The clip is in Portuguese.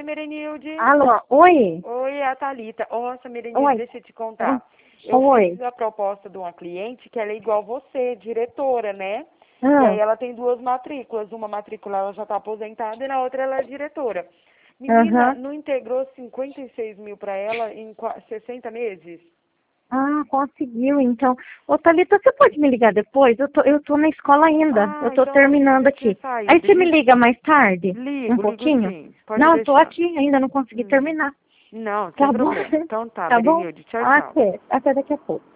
Merenilde. Alô, oi? Oi, é a Thalita. Nossa, Merenilde, Oi. deixa eu te contar. Eu Oi. fiz a proposta de uma cliente que ela é igual você, diretora, né? E aí Ah, ela tem duas matrículas. Uma matrícula ela já está aposentada e na outra ela é diretora. Menina, aham. não integrou 56 mil para ela em 60 meses? Conseguiu, então. Ô, Thalita, você pode me ligar depois? Eu tô na escola ainda. Eu Ah, tô então ela terminando devia ter aqui. Aí saído. você me liga mais tarde? Um Ligo pouquinho? sim. Pode Não, eu tô deixar. aqui ainda, não consegui terminar. Não, sem Tá bom? problema. Então tá, Tá bom? Merenilde. Tchau, tchau. Até daqui a pouco.